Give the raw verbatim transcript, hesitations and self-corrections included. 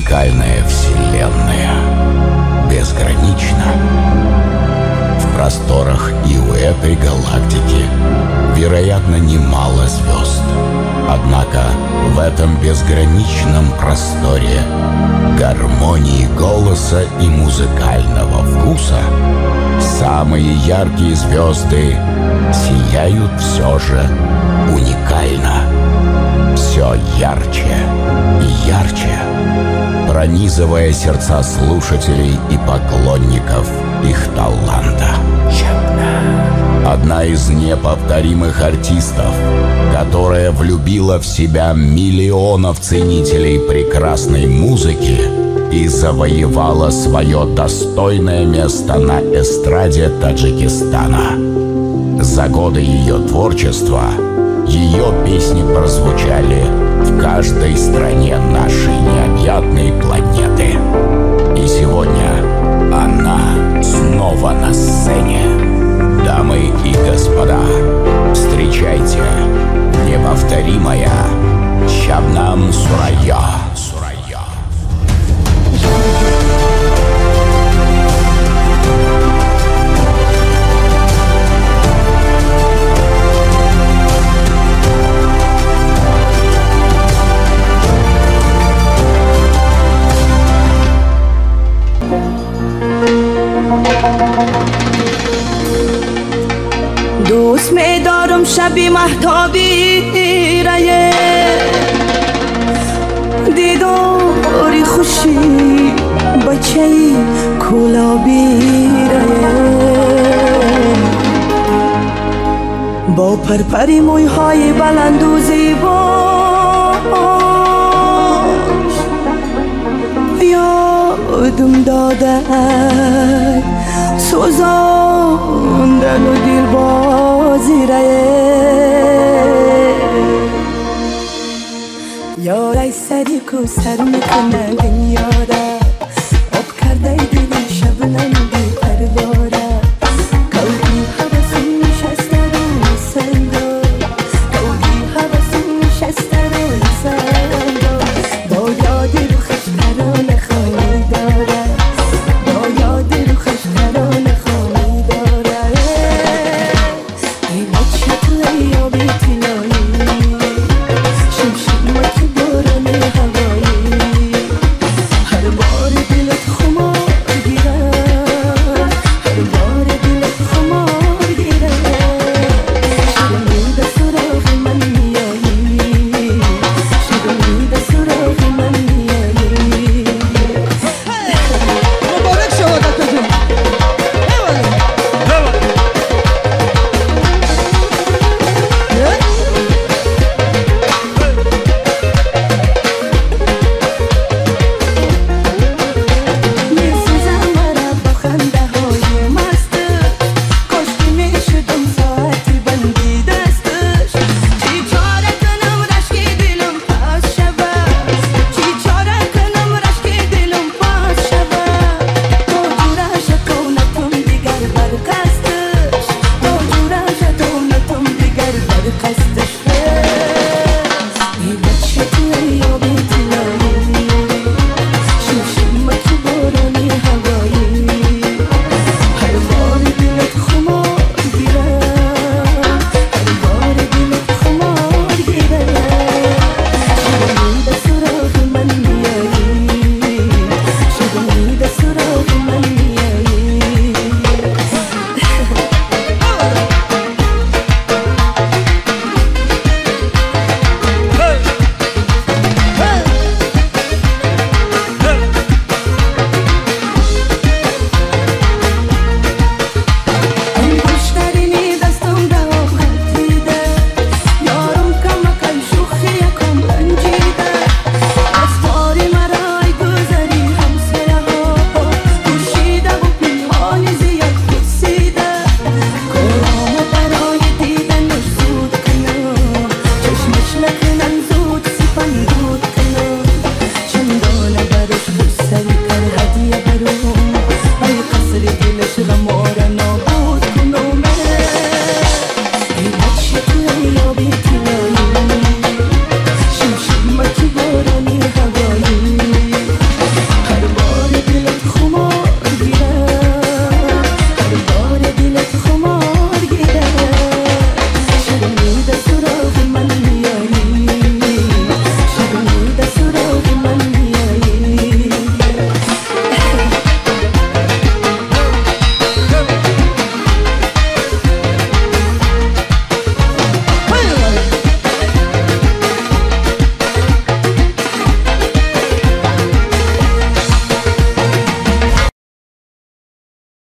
Музыкальная вселенная безгранична. В просторах и у этой галактики, вероятно, немало звезд. Однако в этом безграничном просторе гармонии голоса и музыкального вкуса самые яркие звезды сияют все же уникально. Все ярче и ярче, пронизывая сердца слушателей и поклонников их таланта. Одна из неповторимых артистов, которая влюбила в себя миллионов ценителей прекрасной музыки и завоевала свое достойное место на эстраде Таджикистана. За годы ее творчества ее песни прозвучали в каждой стране нашей необъятной планеты. И сегодня она снова на сцене. Дамы и господа, встречайте неповторимая Шабнам Сурайя. دوست می دارم شبی مهتابی رایه دیداری خوشی بچه کلابی رایه با پرپری موی های بلند و زیباش یادم داده سوزاندن و دل بازی رایه یارای سری کو سر میکنه دنیا را آب کرده دلی شبنم بی پرواره کودی حوثی نشسته رو سنگا کودی حوثی نشسته رو سنگا با یاد رو خشتران خواهی داره با یاد رو خشتران خواهی داره ای بچه تو ای آبی تلایی